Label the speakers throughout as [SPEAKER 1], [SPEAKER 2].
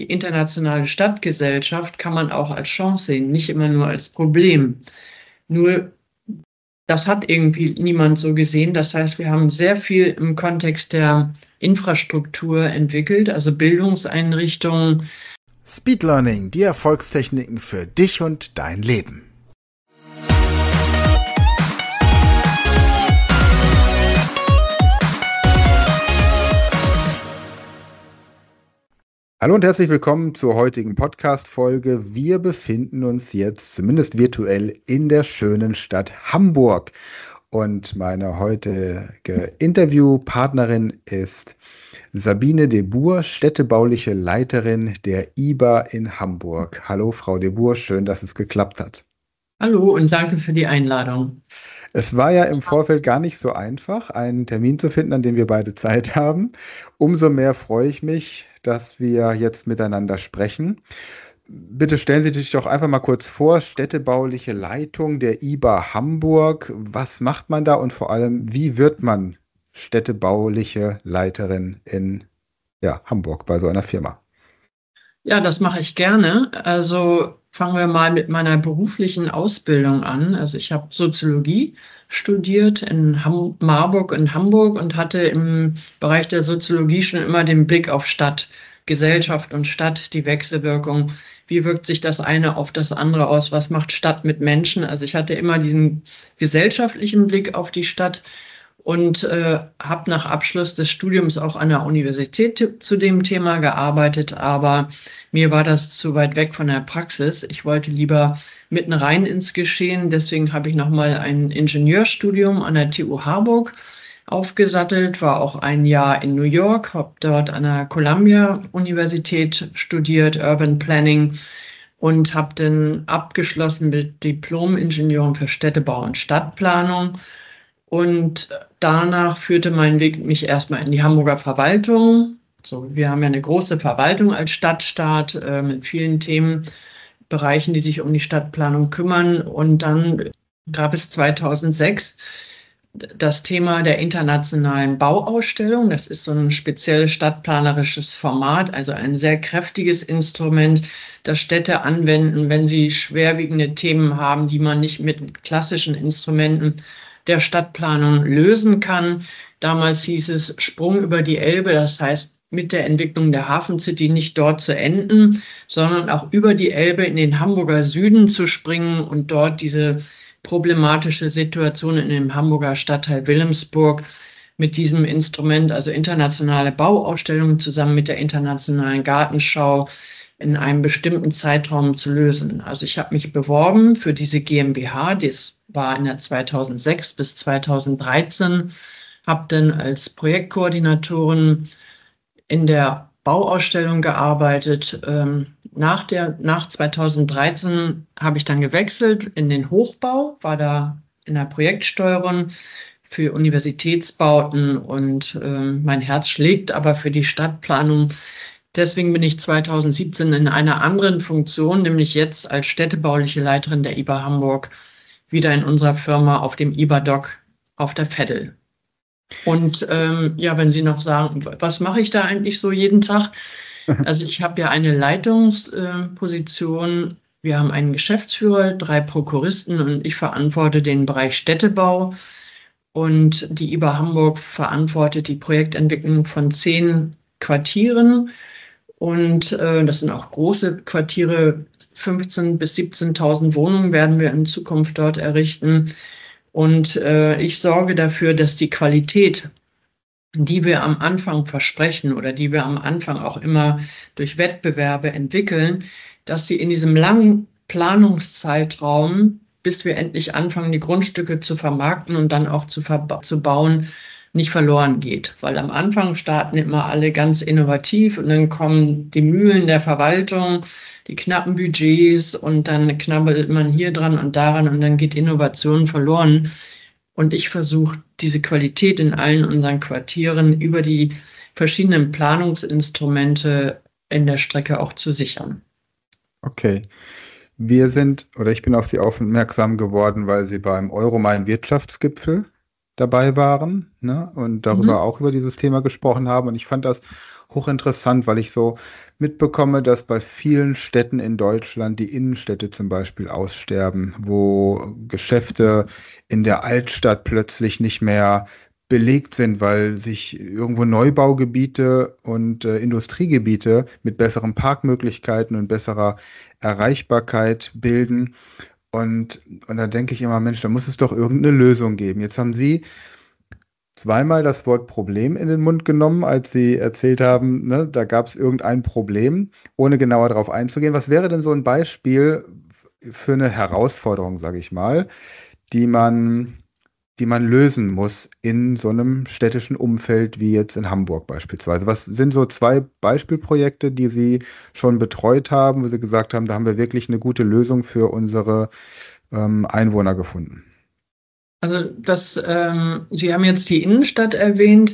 [SPEAKER 1] die internationale Stadtgesellschaft kann man auch als Chance sehen, nicht immer nur als Problem. Nur das hat irgendwie niemand so gesehen. Das heißt, wir haben sehr viel im Kontext der Infrastruktur entwickelt, also Bildungseinrichtungen.
[SPEAKER 2] Speed Learning, die Erfolgstechniken für dich und dein Leben. Hallo und herzlich willkommen zur heutigen Podcast-Folge. Wir befinden uns jetzt, zumindest virtuell, in der schönen Stadt Hamburg. Und meine heutige Interviewpartnerin ist Sabine de Boer, städtebauliche Leiterin der IBA in Hamburg. Hallo Frau de Boer, schön, dass es geklappt hat.
[SPEAKER 1] Hallo und danke für die Einladung.
[SPEAKER 2] Es war ja im Vorfeld gar nicht so einfach, einen Termin zu finden, an dem wir beide Zeit haben. Umso mehr freue ich mich, dass wir jetzt miteinander sprechen. Bitte stellen Sie sich doch einfach mal kurz vor, städtebauliche Leitung der IBA Hamburg. Was macht man da und vor allem, wie wird man städtebauliche Leiterin in Hamburg bei so einer Firma?
[SPEAKER 1] Ja, das mache ich gerne. Also fangen wir mal mit meiner beruflichen Ausbildung an. Also ich habe Soziologie studiert in Marburg und Hamburg und hatte im Bereich der Soziologie schon immer den Blick auf Stadt, Gesellschaft und Stadt, die Wechselwirkung. Wie wirkt sich das eine auf das andere aus? Was macht Stadt mit Menschen? Also ich hatte immer diesen gesellschaftlichen Blick auf die Stadt und habe nach Abschluss des Studiums auch an der Universität zu dem Thema gearbeitet, aber mir war das zu weit weg von der Praxis. Ich wollte lieber mitten rein ins Geschehen, deswegen habe ich nochmal ein Ingenieurstudium an der TU Harburg aufgesattelt, war auch ein Jahr in New York, habe dort an der Columbia-Universität studiert, Urban Planning, und habe dann abgeschlossen mit Diplom-Ingenieurin für Städtebau und Stadtplanung. Und danach führte mein Weg mich erstmal in die Hamburger Verwaltung. So, wir haben ja eine große Verwaltung als Stadtstaat mit vielen Themenbereichen, die sich um die Stadtplanung kümmern. Und dann gab es 2006 das Thema der internationalen Bauausstellung. Das ist so ein spezielles stadtplanerisches Format, also ein sehr kräftiges Instrument, das Städte anwenden, wenn sie schwerwiegende Themen haben, die man nicht mit klassischen Instrumenten der Stadtplanung lösen kann. Damals hieß es Sprung über die Elbe, das heißt mit der Entwicklung der Hafen City nicht dort zu enden, sondern auch über die Elbe in den Hamburger Süden zu springen und dort diese problematische Situation in dem Hamburger Stadtteil Wilhelmsburg mit diesem Instrument, also internationale Bauausstellungen zusammen mit der internationalen Gartenschau in einem bestimmten Zeitraum zu lösen. Also ich habe mich beworben für diese GmbH, das war in der 2006 bis 2013, habe dann als Projektkoordinatorin in der Bauausstellung gearbeitet. Nach 2013 habe ich dann gewechselt in den Hochbau, war da in der Projektsteuerung für Universitätsbauten und mein Herz schlägt aber für die Stadtplanung. Deswegen bin ich 2017 in einer anderen Funktion, nämlich jetzt als städtebauliche Leiterin der IBA Hamburg, wieder in unserer Firma auf dem IBA-Dock auf der Veddel. Und wenn Sie noch sagen, was mache ich da eigentlich so jeden Tag? Also ich habe ja eine Leitungsposition. Wir haben einen Geschäftsführer, 3 Prokuristen und ich verantworte den Bereich Städtebau. Und die IBA Hamburg verantwortet die Projektentwicklung von 10 Quartieren. Und das sind auch große Quartiere, 15.000 bis 17.000 Wohnungen werden wir in Zukunft dort errichten. Und ich sorge dafür, dass die Qualität, die wir am Anfang versprechen oder die wir am Anfang auch immer durch Wettbewerbe entwickeln, dass sie in diesem langen Planungszeitraum, bis wir endlich anfangen, die Grundstücke zu vermarkten und dann auch zu bauen, nicht verloren geht. Weil am Anfang starten immer alle ganz innovativ und dann kommen die Mühlen der Verwaltung, die knappen Budgets und dann knabbelt man hier dran und daran und dann geht Innovation verloren. Und ich versuche, diese Qualität in allen unseren Quartieren über die verschiedenen Planungsinstrumente in der Strecke auch zu sichern.
[SPEAKER 2] Okay. Ich bin auf Sie aufmerksam geworden, weil Sie beim Euromain Wirtschaftsgipfel dabei waren, ne? Und darüber auch über dieses Thema gesprochen haben. Und ich fand das hochinteressant, weil ich so mitbekomme, dass bei vielen Städten in Deutschland die Innenstädte zum Beispiel aussterben, wo Geschäfte in der Altstadt plötzlich nicht mehr belegt sind, weil sich irgendwo Neubaugebiete und Industriegebiete mit besseren Parkmöglichkeiten und besserer Erreichbarkeit bilden. Und da denke ich immer, Mensch, da muss es doch irgendeine Lösung geben. Jetzt haben Sie zweimal das Wort Problem in den Mund genommen, als Sie erzählt haben, ne, da gab es irgendein Problem, ohne genauer darauf einzugehen. Was wäre denn so ein Beispiel für eine Herausforderung, sage ich mal, die man, die man lösen muss in so einem städtischen Umfeld wie jetzt in Hamburg beispielsweise? Was sind so zwei Beispielprojekte, die Sie schon betreut haben, wo Sie gesagt haben, da haben wir wirklich eine gute Lösung für unsere Einwohner gefunden?
[SPEAKER 1] Also Sie haben jetzt die Innenstadt erwähnt.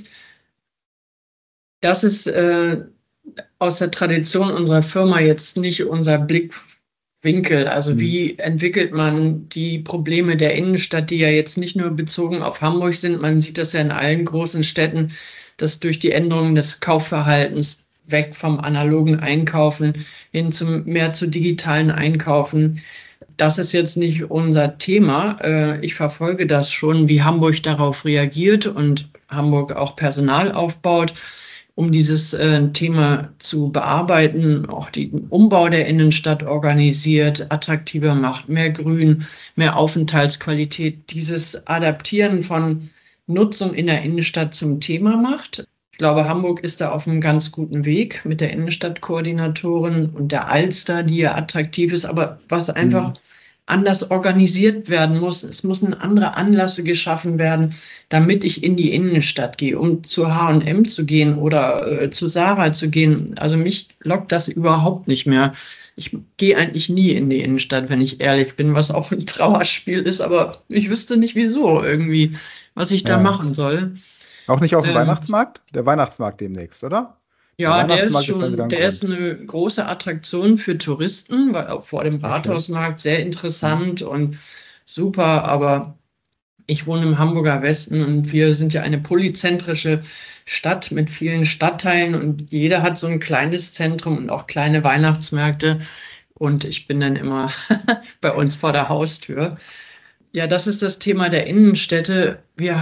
[SPEAKER 1] Das ist aus der Tradition unserer Firma jetzt nicht unser Blickwinkel. Also wie entwickelt man die Probleme der Innenstadt, die ja jetzt nicht nur bezogen auf Hamburg sind. Man sieht das ja in allen großen Städten, dass durch die Änderung des Kaufverhaltens weg vom analogen Einkaufen hin mehr zu digitalen Einkaufen. Das ist jetzt nicht unser Thema. Ich verfolge das schon, wie Hamburg darauf reagiert und Hamburg auch Personal aufbaut, um dieses Thema zu bearbeiten, auch den Umbau der Innenstadt organisiert, attraktiver macht, mehr Grün, mehr Aufenthaltsqualität, dieses Adaptieren von Nutzung in der Innenstadt zum Thema macht. Ich glaube, Hamburg ist da auf einem ganz guten Weg mit der Innenstadtkoordinatorin und der Alster, die ja attraktiv ist, aber was einfach anders organisiert werden muss. Es müssen andere Anlässe geschaffen werden, damit ich in die Innenstadt gehe, um zu H&M zu gehen oder zu Zara zu gehen. Also mich lockt das überhaupt nicht mehr. Ich gehe eigentlich nie in die Innenstadt, wenn ich ehrlich bin, was auch ein Trauerspiel ist, aber ich wüsste nicht wieso irgendwie, was ich da machen soll.
[SPEAKER 2] Auch nicht auf dem Weihnachtsmarkt? Der Weihnachtsmarkt demnächst, oder?
[SPEAKER 1] Ja, der ist eine große Attraktion für Touristen, weil auch vor dem Rathausmarkt sehr interessant und super, aber ich wohne im Hamburger Westen und wir sind ja eine polyzentrische Stadt mit vielen Stadtteilen und jeder hat so ein kleines Zentrum und auch kleine Weihnachtsmärkte und ich bin dann immer bei uns vor der Haustür. Ja, das ist das Thema der Innenstädte.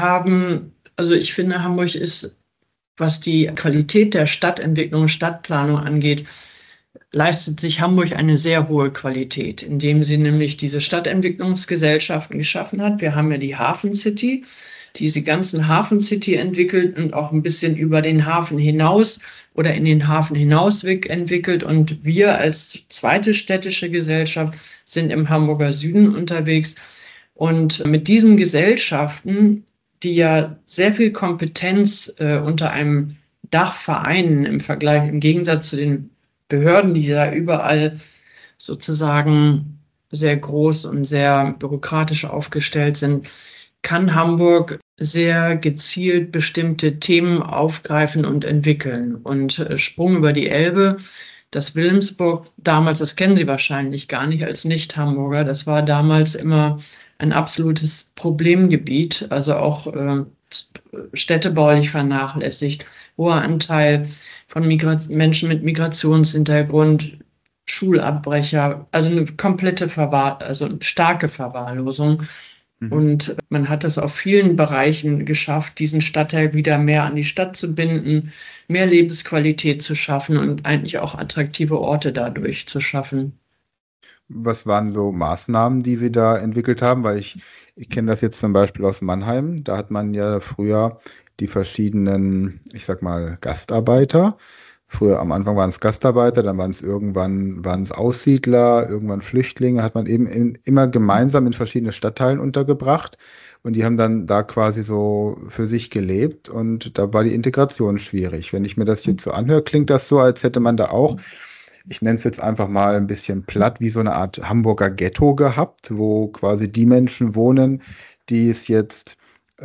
[SPEAKER 1] Ich finde, Hamburg ist, was die Qualität der Stadtentwicklung, Stadtplanung angeht, leistet sich Hamburg eine sehr hohe Qualität, indem sie nämlich diese Stadtentwicklungsgesellschaften geschaffen hat. Wir haben ja die Hafen City, die diese ganzen Hafen City entwickelt und auch ein bisschen über den Hafen hinaus oder in den Hafen hinausweg entwickelt. Und wir als zweite städtische Gesellschaft sind im Hamburger Süden unterwegs. Und mit diesen Gesellschaften, die ja sehr viel Kompetenz unter einem Dach vereinen im Gegensatz zu den Behörden, die da überall sozusagen sehr groß und sehr bürokratisch aufgestellt sind, kann Hamburg sehr gezielt bestimmte Themen aufgreifen und entwickeln. Und Sprung über die Elbe, das Wilhelmsburg damals, das kennen Sie wahrscheinlich gar nicht als Nicht-Hamburger, das war damals immer ein absolutes Problemgebiet, also auch städtebaulich vernachlässigt, hoher Anteil von Menschen mit Migrationshintergrund, Schulabbrecher, also eine komplette starke Verwahrlosung. Und man hat es auf vielen Bereichen geschafft, diesen Stadtteil wieder mehr an die Stadt zu binden, mehr Lebensqualität zu schaffen und eigentlich auch attraktive Orte dadurch zu schaffen.
[SPEAKER 2] Was waren so Maßnahmen, die Sie da entwickelt haben? Weil ich kenne das jetzt zum Beispiel aus Mannheim. Da hat man ja früher die verschiedenen, ich sag mal, Gastarbeiter. Früher am Anfang waren es Gastarbeiter, dann waren es Aussiedler, irgendwann Flüchtlinge, hat man eben immer gemeinsam in verschiedene Stadtteilen untergebracht. Und die haben dann da quasi so für sich gelebt und da war die Integration schwierig. Wenn ich mir das jetzt so anhöre, klingt das so, als hätte man da auch, ich nenne es jetzt einfach mal ein bisschen platt, wie so eine Art Hamburger Ghetto gehabt, wo quasi die Menschen wohnen, die es jetzt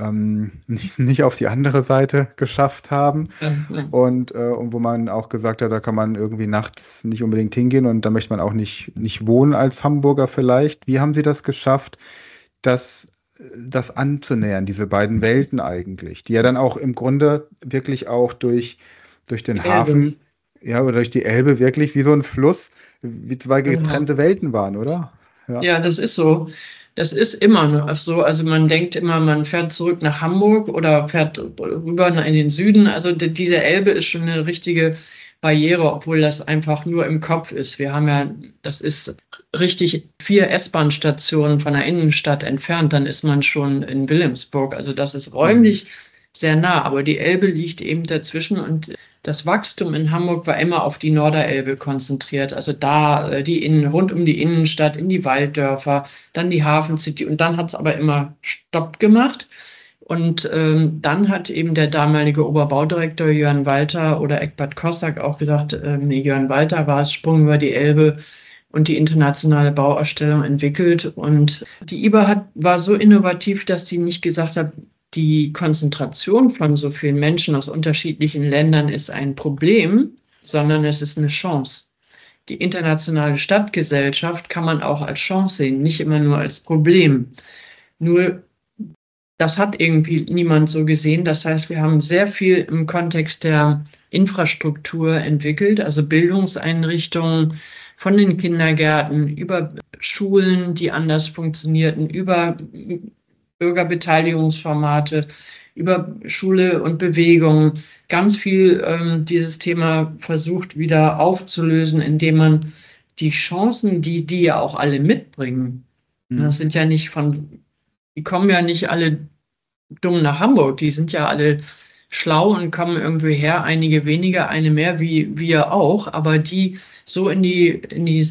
[SPEAKER 2] nicht auf die andere Seite geschafft haben. Und wo man auch gesagt hat, da kann man irgendwie nachts nicht unbedingt hingehen und da möchte man auch nicht wohnen als Hamburger vielleicht. Wie haben Sie das geschafft, dass das anzunähern, diese beiden Welten eigentlich, die ja dann auch im Grunde wirklich auch durch den Hafen, ja, oder durch die Elbe wirklich wie so ein Fluss, wie zwei getrennte Welten waren, oder?
[SPEAKER 1] Ja, das ist so. Das ist immer noch so. Also man denkt immer, man fährt zurück nach Hamburg oder fährt rüber in den Süden. Also diese Elbe ist schon eine richtige Barriere, obwohl das einfach nur im Kopf ist. Wir haben ja, das ist richtig 4 S-Bahn-Stationen von der Innenstadt entfernt, dann ist man schon in Wilhelmsburg. Also das ist räumlich sehr nah, aber die Elbe liegt eben dazwischen und das Wachstum in Hamburg war immer auf die Norderelbe konzentriert. Also da rund um die Innenstadt, in die Walddörfer, dann die Hafencity und dann hat es aber immer Stopp gemacht. Und dann hat eben der damalige Oberbaudirektor Jörn Walter oder Eckbert Kossak auch gesagt, nee, Jörn Walter war es, Sprung über die Elbe und die internationale Bauausstellung entwickelt. Und die IBA war so innovativ, dass sie nicht gesagt hat, die Konzentration von so vielen Menschen aus unterschiedlichen Ländern ist ein Problem, sondern es ist eine Chance. Die internationale Stadtgesellschaft kann man auch als Chance sehen, nicht immer nur als Problem. Nur das hat irgendwie niemand so gesehen. Das heißt, wir haben sehr viel im Kontext der Infrastruktur entwickelt, also Bildungseinrichtungen von den Kindergärten über Schulen, die anders funktionierten, über Bürgerbeteiligungsformate, über Schule und Bewegung, ganz viel dieses Thema versucht wieder aufzulösen, indem man die Chancen, die ja auch alle mitbringen, das sind ja nicht die kommen ja nicht alle dumm nach Hamburg, die sind ja alle schlau und kommen irgendwie her, einige weniger, eine mehr, wie wir auch, aber die so in die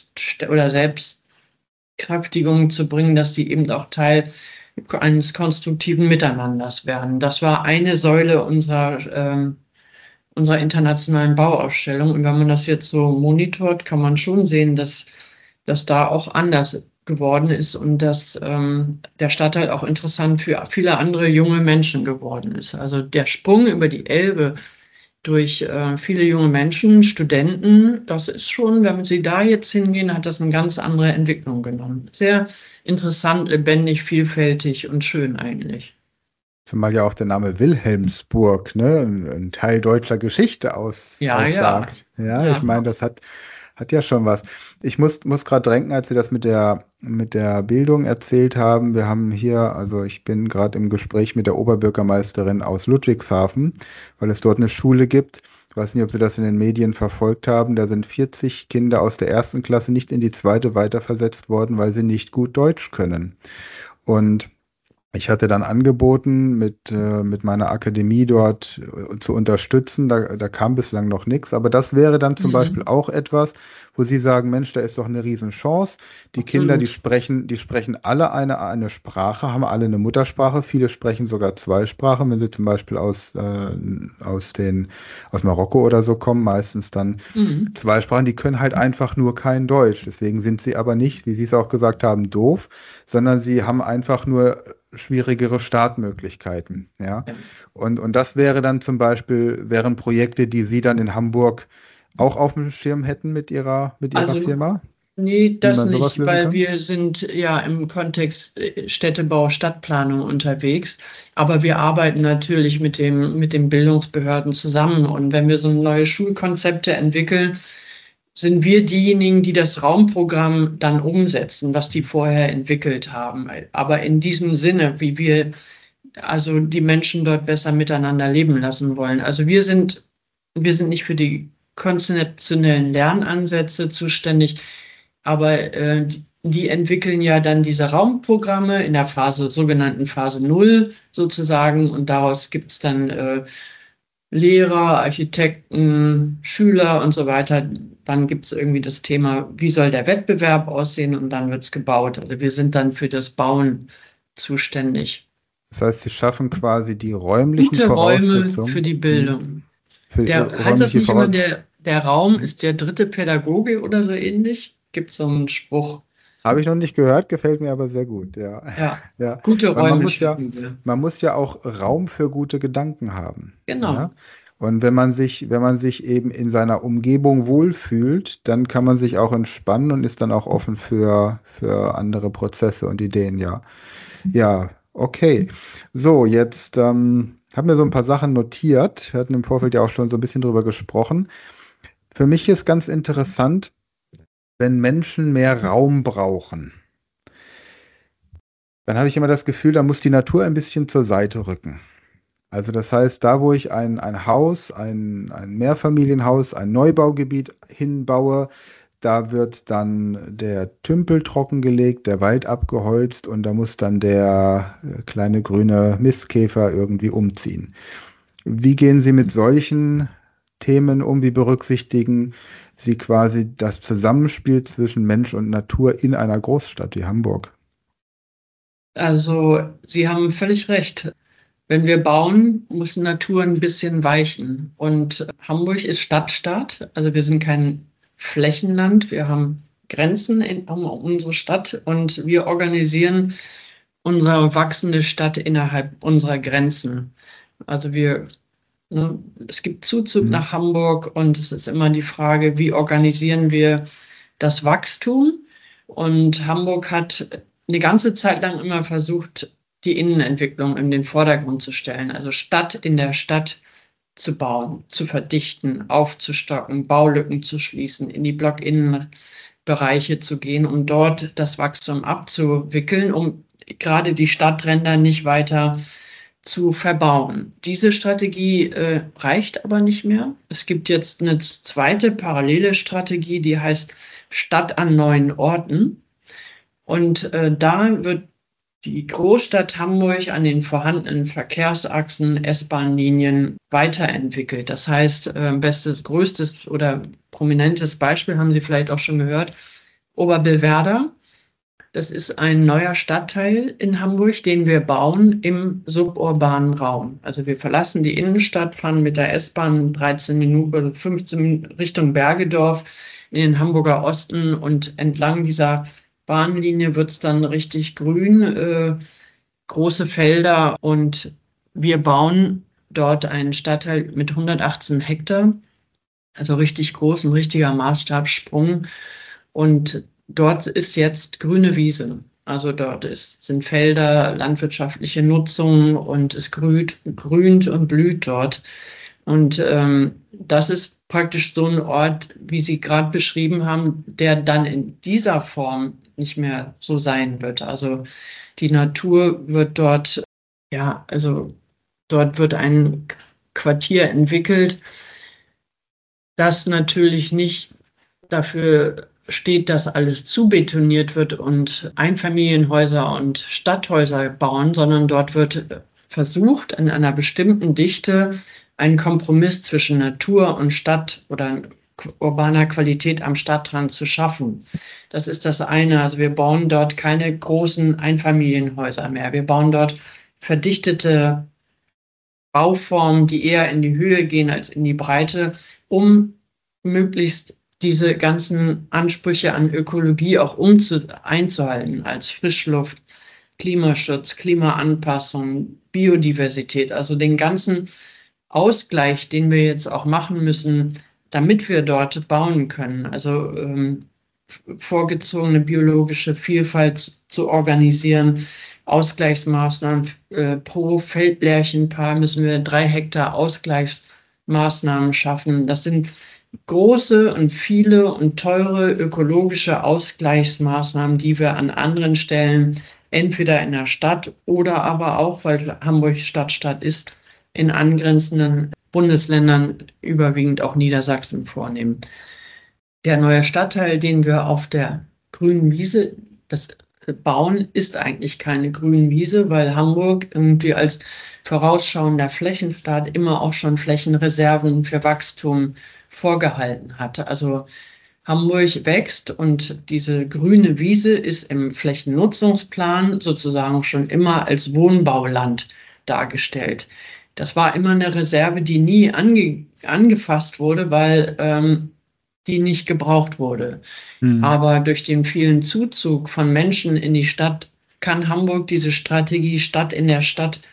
[SPEAKER 1] Selbstkräftigung zu bringen, dass die eben auch Teil eines konstruktiven Miteinanders werden. Das war eine Säule unserer internationalen Bauausstellung. Und wenn man das jetzt so monitort, kann man schon sehen, dass da auch anders geworden ist und dass der Stadtteil auch interessant für viele andere junge Menschen geworden ist. Also der Sprung über die Elbe durch viele junge Menschen, Studenten, das ist schon, wenn Sie da jetzt hingehen, hat das eine ganz andere Entwicklung genommen. Sehr interessant, lebendig, vielfältig und schön eigentlich.
[SPEAKER 2] Zumal ja auch der Name Wilhelmsburg, ne, ein Teil deutscher Geschichte aussagt. Ja, ich meine, das hat ja schon was. Ich muss gerade denken, als Sie das mit der Bildung erzählt haben. Wir haben hier, also ich bin gerade im Gespräch mit der Oberbürgermeisterin aus Ludwigshafen, weil es dort eine Schule gibt. Ich weiß nicht, ob Sie das in den Medien verfolgt haben. Da sind 40 Kinder aus der 1. Klasse nicht in die 2. weiterversetzt worden, weil sie nicht gut Deutsch können. Und ich hatte dann angeboten, mit meiner Akademie dort zu unterstützen. Da kam bislang noch nichts. Aber das wäre dann zum Beispiel auch etwas, wo Sie sagen, Mensch, da ist doch eine Riesenchance. Die Kinder, die sprechen alle eine Sprache, haben alle eine Muttersprache. Viele sprechen sogar 2 Sprachen, wenn sie zum Beispiel aus Marokko oder so kommen, meistens dann 2 Sprachen. Die können halt einfach nur kein Deutsch. Deswegen sind sie aber nicht, wie Sie es auch gesagt haben, doof, sondern sie haben einfach nur schwierigere Startmöglichkeiten. Ja? Und das wäre dann zum Beispiel, wären Projekte, die Sie dann in Hamburg auch auf dem Schirm hätten mit Ihrer Firma?
[SPEAKER 1] Nee, das nicht, weil wir sind ja im Kontext Städtebau, Stadtplanung unterwegs. Aber wir arbeiten natürlich mit den Bildungsbehörden zusammen. Und wenn wir so neue Schulkonzepte entwickeln, sind wir diejenigen, die das Raumprogramm dann umsetzen, was die vorher entwickelt haben. Aber in diesem Sinne, wie wir also die Menschen dort besser miteinander leben lassen wollen. Also wir sind nicht für die konzeptionellen Lernansätze zuständig, aber die entwickeln ja dann diese Raumprogramme in der sogenannten Phase 0 sozusagen und daraus gibt es dann Lehrer, Architekten, Schüler und so weiter. Dann gibt es irgendwie das Thema, wie soll der Wettbewerb aussehen und dann wird es gebaut. Also wir sind dann für das Bauen zuständig.
[SPEAKER 2] Das heißt, Sie schaffen quasi die räumlichen Voraussetzungen.
[SPEAKER 1] Gute Räume für die Bildung. Heißt das nicht immer, der Raum ist der dritte Pädagoge oder so ähnlich? Gibt es so einen Spruch?
[SPEAKER 2] Habe ich noch nicht gehört, gefällt mir aber sehr gut. Ja.
[SPEAKER 1] Gute Räume.
[SPEAKER 2] Man muss ja auch Raum für gute Gedanken haben.
[SPEAKER 1] Genau.
[SPEAKER 2] Ja? Und wenn man sich eben in seiner Umgebung wohlfühlt, dann kann man sich auch entspannen und ist dann auch offen für andere Prozesse und Ideen, ja. Ja, okay. So, jetzt haben wir so ein paar Sachen notiert. Wir hatten im Vorfeld ja auch schon so ein bisschen drüber gesprochen. Für mich ist ganz interessant, wenn Menschen mehr Raum brauchen, dann habe ich immer das Gefühl, da muss die Natur ein bisschen zur Seite rücken. Also das heißt, da wo ich ein Haus, ein Mehrfamilienhaus, ein Neubaugebiet hinbaue, da wird dann der Tümpel trockengelegt, der Wald abgeholzt und da muss dann der kleine grüne Mistkäfer irgendwie umziehen. Wie gehen Sie mit solchen Themen um? Wie berücksichtigen Sie quasi das Zusammenspiel zwischen Mensch und Natur in einer Großstadt wie Hamburg?
[SPEAKER 1] Also Sie haben völlig recht. Wenn wir bauen, muss Natur ein bisschen weichen. Und Hamburg ist Stadtstaat, also wir sind kein Flächenland. Wir haben Grenzen um unsere Stadt und wir organisieren unsere wachsende Stadt innerhalb unserer Grenzen. Also es gibt Zuzug
[SPEAKER 2] Mhm.
[SPEAKER 1] nach Hamburg und es ist immer die Frage, wie organisieren wir das Wachstum? Und Hamburg hat eine ganze Zeit lang immer versucht, die Innenentwicklung in den Vordergrund zu stellen, also Stadt in der Stadt zu bauen, zu verdichten, aufzustocken, Baulücken zu schließen, in die Blockinnenbereiche zu gehen, um dort das Wachstum abzuwickeln, um gerade die Stadtränder nicht weiter zu verbauen. Diese Strategie reicht aber nicht mehr. Es gibt jetzt eine zweite parallele Strategie, die heißt Stadt an neuen Orten. Und da wird die Großstadt Hamburg an den vorhandenen Verkehrsachsen, S-Bahn-Linien weiterentwickelt. Das heißt, größtes oder prominentes Beispiel haben Sie vielleicht auch schon gehört, Oberbillwerder. Das ist ein neuer Stadtteil in Hamburg, den wir bauen im suburbanen Raum. Also wir verlassen die Innenstadt, fahren mit der S-Bahn 13 Minuten oder 15 Minuten Richtung Bergedorf in den Hamburger Osten und entlang dieser Bahnlinie wird es dann richtig grün, große Felder und wir bauen dort einen Stadtteil mit 118 Hektar, also richtig groß, ein richtiger Maßstabssprung. Und dort ist jetzt grüne Wiese. Also sind Felder, landwirtschaftliche Nutzung und es grünt und blüht dort. Und das ist praktisch so ein Ort, wie Sie gerade beschrieben haben, der dann in dieser Form nicht mehr so sein wird. Also die Natur wird dort, ja, also dort wird ein Quartier entwickelt, das natürlich nicht dafür steht, dass alles zubetoniert wird und Einfamilienhäuser und Stadthäuser bauen, sondern dort wird versucht, in einer bestimmten Dichte einen Kompromiss zwischen Natur und Stadt oder urbaner Qualität am Stadtrand zu schaffen. Das ist das eine. Also wir bauen dort keine großen Einfamilienhäuser mehr. Wir bauen dort verdichtete Bauformen, die eher in die Höhe gehen als in die Breite, um möglichst diese ganzen Ansprüche an Ökologie auch einzuhalten, als Frischluft, Klimaschutz, Klimaanpassung, Biodiversität, also den ganzen Ausgleich, den wir jetzt auch machen müssen, damit wir dort bauen können. Also vorgezogene biologische Vielfalt zu organisieren, Ausgleichsmaßnahmen pro Feldlärchenpaar müssen wir 3 Hektar Ausgleichsmaßnahmen schaffen. Das sind große und viele und teure ökologische Ausgleichsmaßnahmen, die wir an anderen Stellen entweder in der Stadt oder aber auch, weil Hamburg Stadtstaat ist, in angrenzenden Bundesländern, überwiegend auch Niedersachsen, vornehmen. Der neue Stadtteil, den wir auf der grünen Wiese bauen, ist eigentlich keine grüne Wiese, weil Hamburg irgendwie als vorausschauender Flächenstaat immer auch schon Flächenreserven für Wachstum vorgehalten hat. Also Hamburg wächst und diese grüne Wiese ist im Flächennutzungsplan sozusagen schon immer als Wohnbauland dargestellt. Das war immer eine Reserve, die nie angefasst wurde, weil die nicht gebraucht wurde. Aber durch den vielen Zuzug von Menschen in die Stadt kann Hamburg diese Strategie Stadt in der Stadt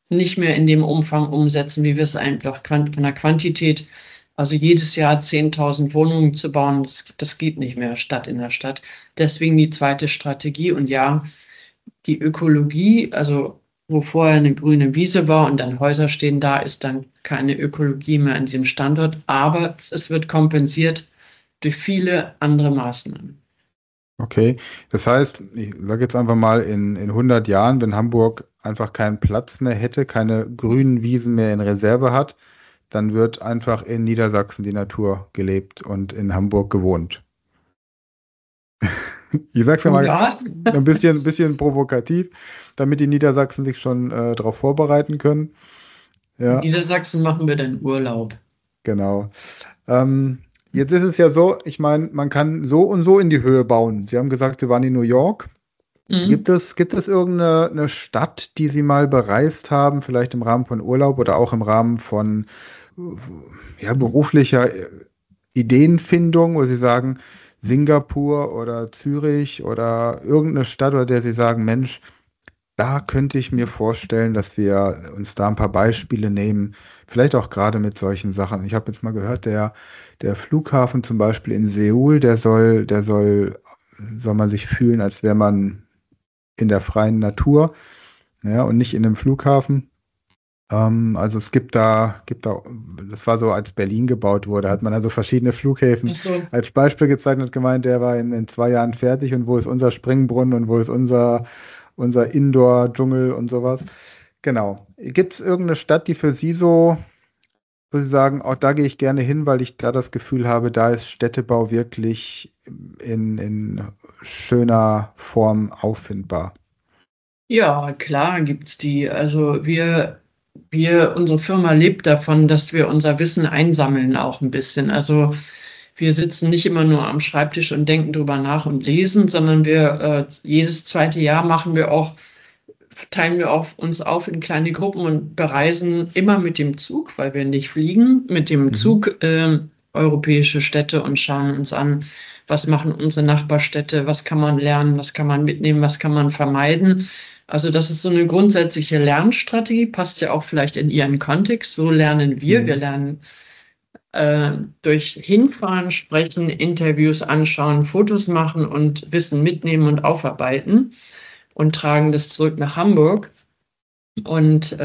[SPEAKER 1] nicht mehr in dem Umfang umsetzen, wie wir es einfach von der Quantität, also jedes Jahr 10.000 Wohnungen zu bauen, das geht nicht mehr Stadt in der Stadt. Deswegen die zweite Strategie. Und ja, die Ökologie, also wo vorher eine grüne Wiese war und dann Häuser stehen, da ist dann keine Ökologie mehr an diesem Standort, aber es wird kompensiert durch viele andere Maßnahmen.
[SPEAKER 2] Okay, das heißt, ich sage jetzt einfach mal, in 100 Jahren, wenn Hamburg einfach keinen Platz mehr hätte, keine grünen Wiesen mehr in Reserve hat, dann wird einfach in Niedersachsen die Natur gelebt und in Hamburg gewohnt. Ich sag's ja mal
[SPEAKER 1] Ja,
[SPEAKER 2] ein bisschen provokativ, damit die Niedersachsen sich schon darauf vorbereiten können.
[SPEAKER 1] in
[SPEAKER 2] Ja,
[SPEAKER 1] Niedersachsen machen wir dann Urlaub.
[SPEAKER 2] genau. Ähm, Jetzt ist es ja so, ich meine, man kann so und so in die Höhe bauen. Sie haben gesagt, Sie waren in New York.
[SPEAKER 1] Mhm.
[SPEAKER 2] Gibt es irgendeine eine Stadt, die Sie mal bereist haben, vielleicht im Rahmen von Urlaub oder auch im Rahmen von ja, beruflicher Ideenfindung, wo Sie sagen, Singapur oder Zürich oder irgendeine Stadt, oder der Sie sagen, Mensch, da könnte ich mir vorstellen, dass wir uns da ein paar Beispiele nehmen, vielleicht auch gerade mit solchen Sachen. Ich habe jetzt mal gehört, der Flughafen zum Beispiel in Seoul, soll man sich fühlen, als wäre man in der freien Natur, ja, und nicht in einem Flughafen. Also es das war so, als Berlin gebaut wurde, hat man also verschiedene Flughäfen
[SPEAKER 1] Ach so.
[SPEAKER 2] als Beispiel gezeigt und gemeint, der war in 2 Jahren fertig und wo ist unser Springbrunnen und wo ist unser Indoor-Dschungel und sowas. Genau. Gibt es irgendeine Stadt, die für Sie so, wo Sie sagen, auch da gehe ich gerne hin, weil ich da das Gefühl habe, da ist Städtebau wirklich in schöner Form auffindbar?
[SPEAKER 1] Ja, klar gibt's die. Also unsere Firma lebt davon, dass wir unser Wissen einsammeln auch ein bisschen. Also wir sitzen nicht immer nur am Schreibtisch und denken drüber nach und lesen, sondern jedes zweite Jahr teilen wir uns auf in kleine Gruppen und bereisen immer mit dem Zug, weil wir nicht fliegen, mit dem
[SPEAKER 2] Mhm.
[SPEAKER 1] Zug europäische Städte und schauen uns an, was machen unsere Nachbarstädte, was kann man lernen, was kann man mitnehmen, was kann man vermeiden. Also das ist so eine grundsätzliche Lernstrategie, passt ja auch vielleicht in Ihren Kontext. So lernen wir. Wir
[SPEAKER 2] Mhm.
[SPEAKER 1] lernen durch Hinfahren, Sprechen, Interviews anschauen, Fotos machen und Wissen mitnehmen und aufarbeiten und tragen das zurück nach Hamburg. Und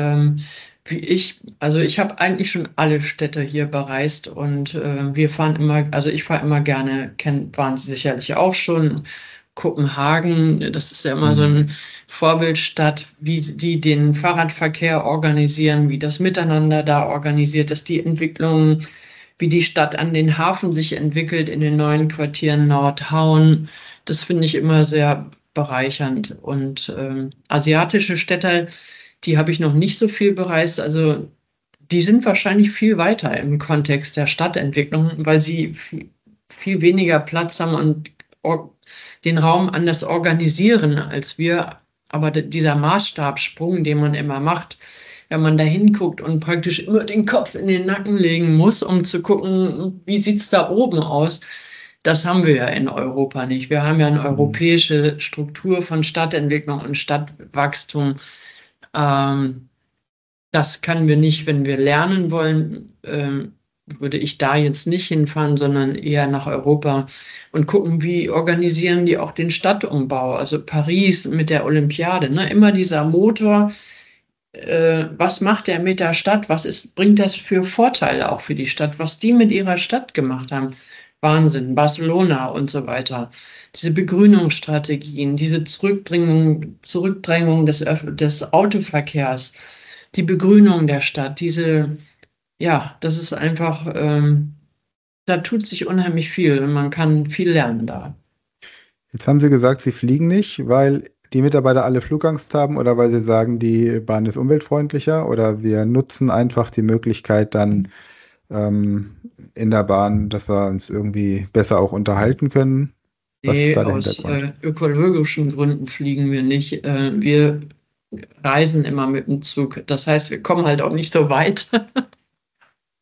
[SPEAKER 1] also ich habe eigentlich schon alle Städte hier bereist und wir fahren immer, also ich fahre immer gerne, waren Sie sicherlich auch schon, Kopenhagen, das ist ja immer so
[SPEAKER 2] Mhm.
[SPEAKER 1] eine Vorbildstadt, wie die den Fahrradverkehr organisieren, wie das Miteinander da organisiert ist, die Entwicklung, wie die Stadt an den Hafen sich entwickelt in den neuen Quartieren Nordhauen. Das finde ich immer sehr bereichernd. Und asiatische Städte, die habe ich noch nicht so viel bereist. Also die sind wahrscheinlich viel weiter im Kontext der Stadtentwicklung, weil sie viel weniger Platz haben und den Raum anders organisieren als wir. Aber dieser Maßstabssprung, den man immer macht, wenn man da hinguckt und praktisch immer den Kopf in den Nacken legen muss, um zu gucken, wie sieht's da oben aus, das haben wir ja in Europa nicht. Wir haben ja eine
[SPEAKER 2] Mhm.
[SPEAKER 1] europäische Struktur von Stadtentwicklung und Stadtwachstum. Ähm, Das können wir nicht, wenn wir lernen wollen, würde ich da jetzt nicht hinfahren, sondern eher nach Europa und gucken, wie organisieren die auch den Stadtumbau. Also Paris mit der Olympiade, ne? Immer dieser Motor, was macht der mit der Stadt? Bringt das für Vorteile auch für die Stadt, was die mit ihrer Stadt gemacht haben? Wahnsinn, Barcelona und so weiter. Diese Begrünungsstrategien, diese Zurückdrängung des Autoverkehrs, die Begrünung der Stadt, ja, das ist einfach, da tut sich unheimlich viel und man kann viel lernen da.
[SPEAKER 2] Jetzt haben Sie gesagt, Sie fliegen nicht, weil die Mitarbeiter alle Flugangst haben oder weil Sie sagen, die Bahn ist umweltfreundlicher oder wir nutzen einfach die Möglichkeit dann ähm, in der Bahn, dass wir uns irgendwie besser auch unterhalten können. Was ist
[SPEAKER 1] Nee,
[SPEAKER 2] da der
[SPEAKER 1] aus
[SPEAKER 2] Hintergrund?
[SPEAKER 1] ökologischen Gründen fliegen wir nicht. Wir reisen immer mit dem Zug. Das heißt, wir kommen halt auch nicht so weit.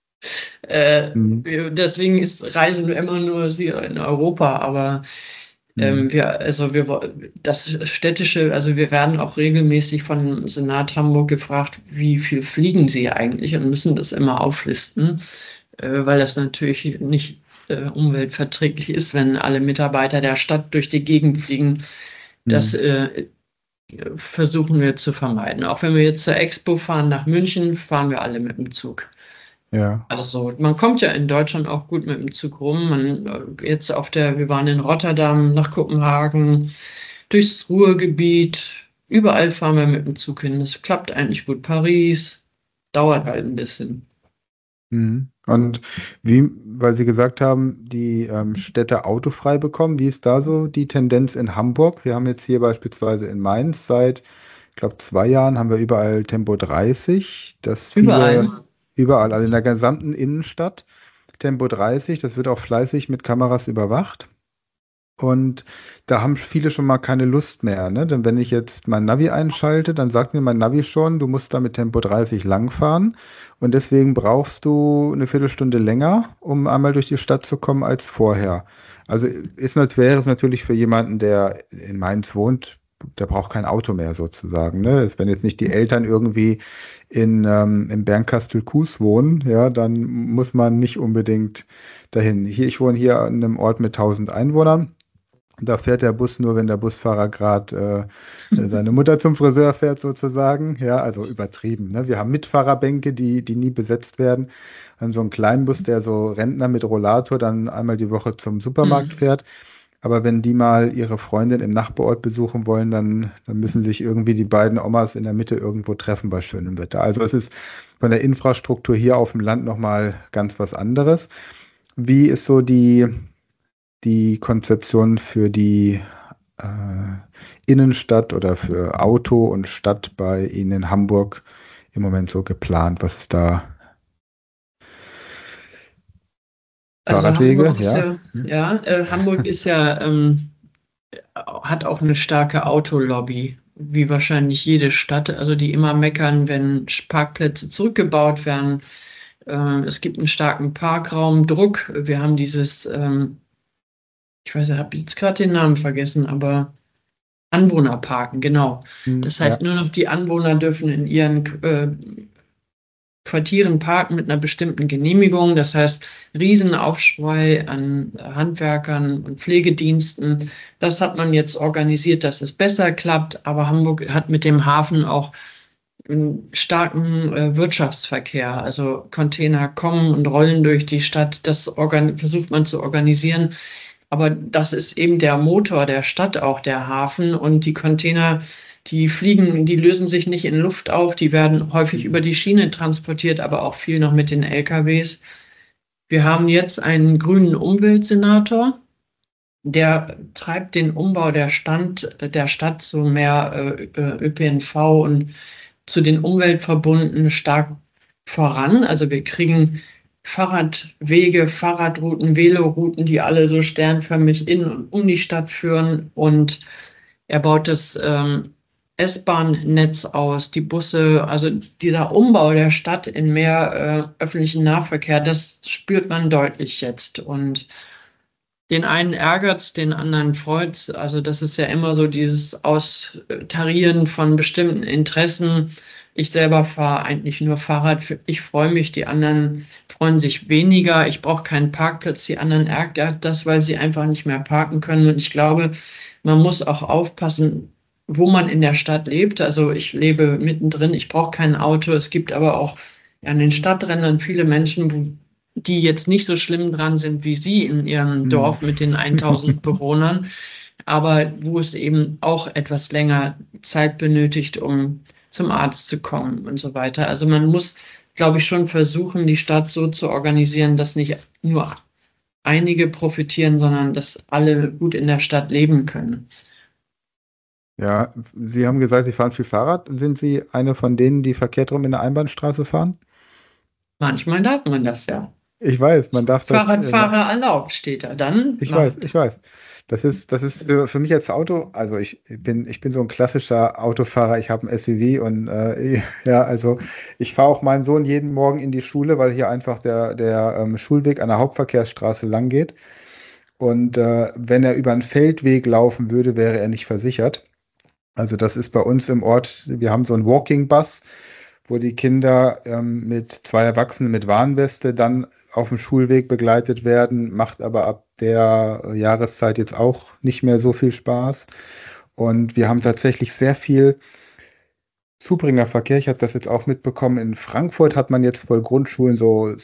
[SPEAKER 2] Mhm.
[SPEAKER 1] Deswegen reisen wir immer nur hier in Europa. Aber
[SPEAKER 2] Mhm.
[SPEAKER 1] Das städtische, also wir werden auch regelmäßig vom Senat Hamburg gefragt, wie viel fliegen Sie eigentlich und müssen das immer auflisten, weil das natürlich nicht umweltverträglich ist, wenn alle Mitarbeiter der Stadt durch die Gegend fliegen. Das
[SPEAKER 2] Mhm.
[SPEAKER 1] versuchen wir zu vermeiden. Auch wenn wir jetzt zur Expo fahren nach München, fahren wir alle mit dem Zug.
[SPEAKER 2] Ja.
[SPEAKER 1] Also man kommt ja in Deutschland auch gut mit dem Zug rum. Wir waren in Rotterdam, nach Kopenhagen, durchs Ruhrgebiet. Überall fahren wir mit dem Zug hin. Das klappt eigentlich gut. Paris dauert halt ein bisschen.
[SPEAKER 2] Mhm. Und wie, weil Sie gesagt haben, die Städte autofrei bekommen, wie ist da so die Tendenz in Hamburg? Wir haben jetzt hier beispielsweise in Mainz seit, ich glaube, 2 Jahren haben wir überall Tempo 30, dass
[SPEAKER 1] Überall.
[SPEAKER 2] viele überall, also in der gesamten Innenstadt Tempo 30, das wird auch fleißig mit Kameras überwacht. Und da haben viele schon mal keine Lust mehr, ne? Denn wenn ich jetzt mein Navi einschalte, dann sagt mir mein Navi schon, du musst da mit Tempo 30 langfahren. Und deswegen brauchst du eine Viertelstunde länger, um einmal durch die Stadt zu kommen als vorher. Also wäre es natürlich für jemanden, der in Mainz wohnt, der braucht kein Auto mehr sozusagen, ne? Wenn jetzt nicht die Eltern irgendwie im Bernkastel-Kues wohnen, ja, dann muss man nicht unbedingt dahin. Ich wohne hier an einem Ort mit 1.000 Einwohnern. Da fährt der Bus nur, wenn der Busfahrer gerade seine Mutter zum Friseur fährt, sozusagen. Ja, also übertrieben. Ne? Wir haben Mitfahrerbänke, die nie besetzt werden. Haben so einen kleinen Bus, der so Rentner mit Rollator dann einmal die Woche zum Supermarkt
[SPEAKER 1] Hm.
[SPEAKER 2] fährt. Aber wenn die mal ihre Freundin im Nachbarort besuchen wollen, dann müssen sich irgendwie die beiden Omas in der Mitte irgendwo treffen bei schönem Wetter. Also es ist von der Infrastruktur hier auf dem Land nochmal ganz was anderes. Wie ist so die Konzeption für die äh, Innenstadt oder für Auto und Stadt bei Ihnen in Hamburg im Moment so geplant? Was ist da?
[SPEAKER 1] Also
[SPEAKER 2] Fahrradwege,
[SPEAKER 1] Hamburg ist
[SPEAKER 2] ja?
[SPEAKER 1] ja,
[SPEAKER 2] Hm.
[SPEAKER 1] ja, Hamburg ist ja, hat auch eine starke Autolobby, wie wahrscheinlich jede Stadt, also die immer meckern, wenn Parkplätze zurückgebaut werden. Es gibt einen starken Parkraumdruck. Wir haben ich weiß, ich habe jetzt gerade den Namen vergessen, aber Anwohnerparken, genau.
[SPEAKER 2] Hm,
[SPEAKER 1] Das heißt,
[SPEAKER 2] ja.
[SPEAKER 1] nur noch die Anwohner dürfen in ihren Quartieren parken mit einer bestimmten Genehmigung. Das heißt, Riesenaufschrei an Handwerkern und Pflegediensten. Das hat man jetzt organisiert, dass es besser klappt. Aber Hamburg hat mit dem Hafen auch einen starken Wirtschaftsverkehr. Also Container kommen und rollen durch die Stadt. Versucht man zu organisieren. Aber das ist eben der Motor der Stadt, auch der Hafen. Und die Container, die fliegen, die lösen sich nicht in Luft auf. Die werden häufig über die Schiene transportiert, aber auch viel noch mit den LKWs. Wir haben jetzt einen grünen Umweltsenator, der treibt den Umbau der Stadt zu mehr ÖPNV und zu den Umweltverbunden stark voran. Also wir kriegen Fahrradwege, Fahrradrouten, Velorouten, die alle so sternförmig in und um die Stadt führen. Und er baut das S-Bahn-Netz aus, die Busse, also dieser Umbau der Stadt in mehr öffentlichen Nahverkehr, das spürt man deutlich jetzt. Und den einen ärgert's, den anderen freut's. Also das ist ja immer so dieses Austarieren von bestimmten Interessen. Ich selber fahre eigentlich nur Fahrrad. Ich freue mich, die anderen freuen sich weniger. Ich brauche keinen Parkplatz. Die anderen ärgert das, weil sie einfach nicht mehr parken können. Und ich glaube, man muss auch aufpassen, wo man in der Stadt lebt. Also ich lebe mittendrin. Ich brauche kein Auto. Es gibt aber auch an den Stadträndern viele Menschen, die jetzt nicht so schlimm dran sind wie Sie in Ihrem
[SPEAKER 2] Hm.
[SPEAKER 1] Dorf mit den 1.000 Bewohnern, aber wo es eben auch etwas länger Zeit benötigt, um zum Arzt zu kommen und so weiter. Also man muss, glaube ich, schon versuchen, die Stadt so zu organisieren, dass nicht nur einige profitieren, sondern dass alle gut in der Stadt leben können.
[SPEAKER 2] Ja, Sie haben gesagt, Sie fahren viel Fahrrad. Sind Sie eine von denen, die verkehrt rum in der Einbahnstraße fahren?
[SPEAKER 1] Manchmal darf man das ja.
[SPEAKER 2] Ich weiß, man darf das.
[SPEAKER 1] Fahrradfahrer erlaubt, steht da. Dann
[SPEAKER 2] Ich
[SPEAKER 1] mache
[SPEAKER 2] weiß,
[SPEAKER 1] ich
[SPEAKER 2] ich
[SPEAKER 1] das.
[SPEAKER 2] weiß. Das ist für mich als Auto, also ich bin so ein klassischer Autofahrer, ich habe ein SUV und ja, also ich fahre auch meinen Sohn jeden Morgen in die Schule, weil hier einfach der Schulweg an der Hauptverkehrsstraße lang geht. Und wenn er über einen Feldweg laufen würde, wäre er nicht versichert. Also das ist bei uns im Ort, wir haben so einen Walking-Bus, wo die Kinder mit zwei Erwachsenen mit Warnweste dann auf dem Schulweg begleitet werden, macht aber ab der Jahreszeit jetzt auch nicht mehr so viel Spaß. Und wir haben tatsächlich sehr viel Zubringerverkehr. Ich habe das jetzt auch mitbekommen. In Frankfurt hat man jetzt wohl Grundschulen